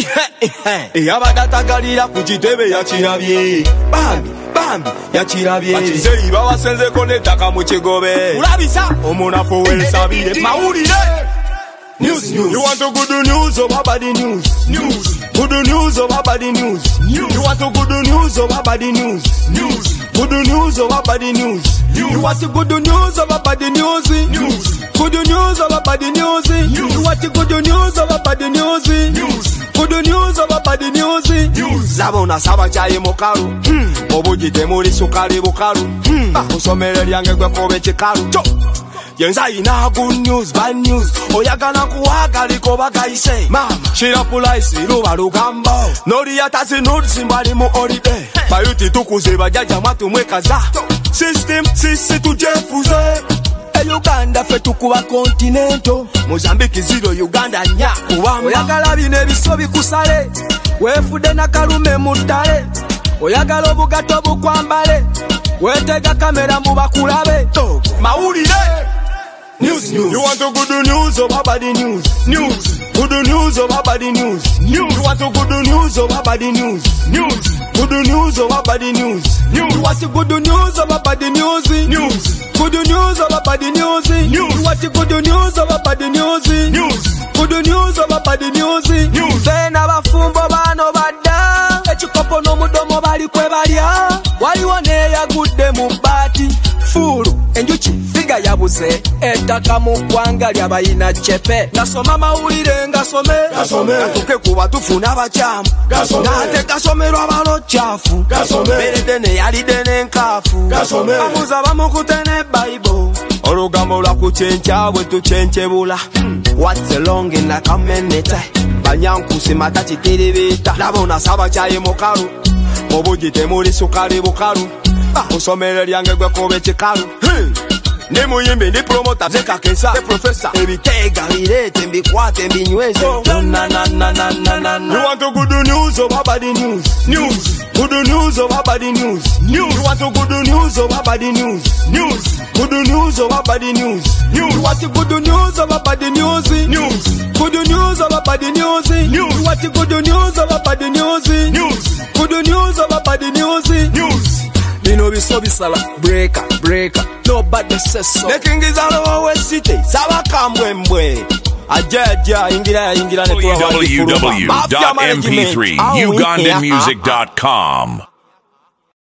Eyabadatagalira ku kitebe yakirabye. Bambi yakirabye. Bakizeyi bawasenzeko n'ettaka mu kigobe. Kulabisa omunafu w'ensabire. Mawulire. News. You want a good news or bad news? Good news or bad news? You want a good news or bad news? Good news or bad news? You want a good news or bad news? Good news or bad news? You want a good news or bad news? Good news or bad news? Labona saba chaye mokaru. Obujite muri sukari bukaru. Usomere lyange gwe kobe chikaru. Yenza ina good news, bad news. Oyagala kuwaga liko bagayise. Mama, shira pulaisi, ruba rugambo. Nori yatazi nudsi mbali mu holiday. Bayuti tukuze bajaja matu mwekaza. System, sisi tujefuze. Uganda fe tukuba continento. Mozambique zero, Uganda nya kuwamba. Oyagala bine bisobi kusale. Wefude na kalume mutale. Oyagala obugato bukwambale. Wetega kamera mubakulabe. Mawulire. News. You want a good news or bad news? Good news or bad news? You want a good news or bad news? Good news or bad news? You want a good news or bad news? Good news or bad news? You want a good news or bad news? Good news or bad news? Then abafumbo bano badda. Ekikopo n'omudomo bali kwe balya. Waliwo neeyagudde mu bbaati. Fulu enjuki figa yabuze. Ettaka mu ggwanga lyabayina cepe. Gasoma mawulire ngasome. Gatuke kuba tufuna abakyamu. Nate gasomerwa balokyafu. Beredde ne yalidde n'enkaafu. Babuza bamukute ne Bible. Olugambo lwa kucenkya bwe tucenkyebula. What's the long in the community? Banyankusi mata kiterebeeta. Labona saba chaye mokaru. Obujite muri sukari bukaru. Usomere lyange gwe kobe chikaru. Ne muyimbi ndi promota zeka kesa the professor ebitega birete mbikwate mbinyweze. You want a good news or bad news? Good news or bad news? You want a good news or bad news? Good news or bad news? You want a good news or bad news? Good news or bad news? You want a good news or bad news? Good news or bad news? Bino biso bisala breaker nobody says so. The king is all over city sabakambwembwe ajaja ingira www.mp3ugandanmusic.com